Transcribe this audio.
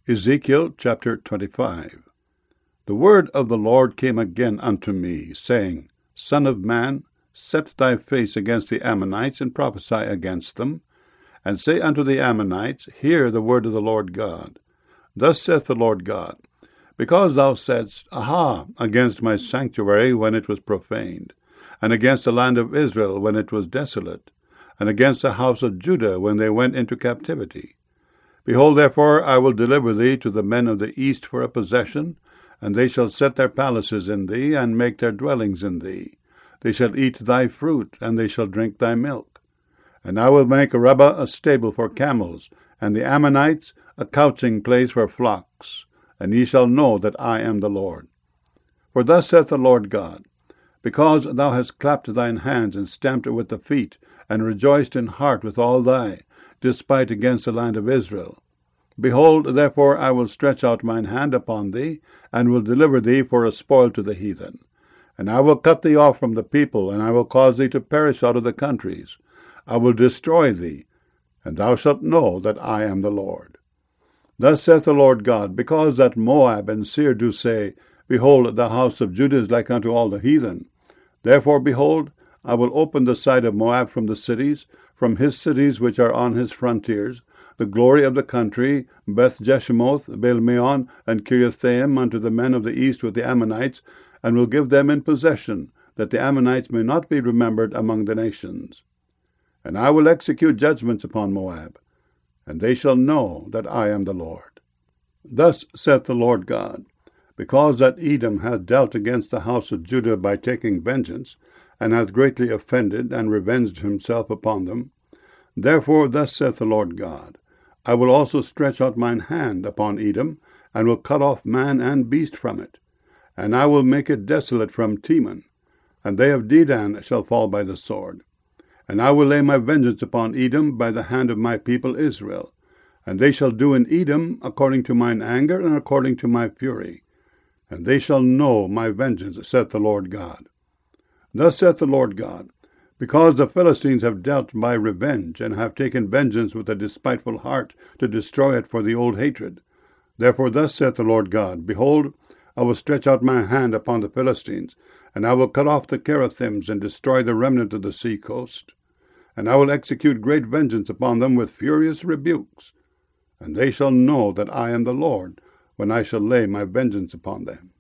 Ezekiel chapter 25. The word of the Lord came again unto me, saying, Son of man, set thy face against the Ammonites, and prophesy against them, and say unto the Ammonites, Hear the word of the Lord God. Thus saith the Lord God, Because thou saidst, Aha, against my sanctuary when it was profaned, and against the land of Israel when it was desolate, and against the house of Judah when they went into captivity. Behold, therefore, I will deliver thee to the men of the east for a possession, and they shall set their palaces in thee, and make their dwellings in thee. They shall eat thy fruit, and they shall drink thy milk. And I will make Arabah a stable for camels, and the Ammonites a couching place for flocks. And ye shall know that I am the Lord. For thus saith the Lord God, Because thou hast clapped thine hands, and stamped it with the feet, and rejoiced in heart with all thy despite against the land of Israel. Behold, therefore I will stretch out mine hand upon thee, and will deliver thee for a spoil to the heathen. And I will cut thee off from the people, and I will cause thee to perish out of the countries. I will destroy thee, and thou shalt know that I am the Lord. Thus saith the Lord God, Because that Moab and Seir do say, Behold, the house of Judah is like unto all the heathen. Therefore, behold, I will open the side of Moab from the cities, from his cities which are on his frontiers, the glory of the country, Beth-Jeshimoth, Baal-meon, and Kiriathaim, unto the men of the east with the Ammonites, and will give them in possession, that the Ammonites may not be remembered among the nations. And I will execute judgments upon Moab, and they shall know that I am the Lord. Thus saith the Lord God, Because that Edom hath dealt against the house of Judah by taking vengeance, and hath greatly offended, and revenged himself upon them. Therefore thus saith the Lord God, I will also stretch out mine hand upon Edom, and will cut off man and beast from it. And I will make it desolate from Teman, and they of Dedan shall fall by the sword. And I will lay my vengeance upon Edom by the hand of my people Israel. And they shall do in Edom according to mine anger, and according to my fury. And they shall know my vengeance, saith the Lord God. Thus saith the Lord God, Because the Philistines have dealt by revenge, and have taken vengeance with a despiteful heart, to destroy it for the old hatred. Therefore thus saith the Lord God, Behold, I will stretch out my hand upon the Philistines, and I will cut off the Cherethims, and destroy the remnant of the sea coast. And I will execute great vengeance upon them with furious rebukes. And they shall know that I am the Lord, when I shall lay my vengeance upon them.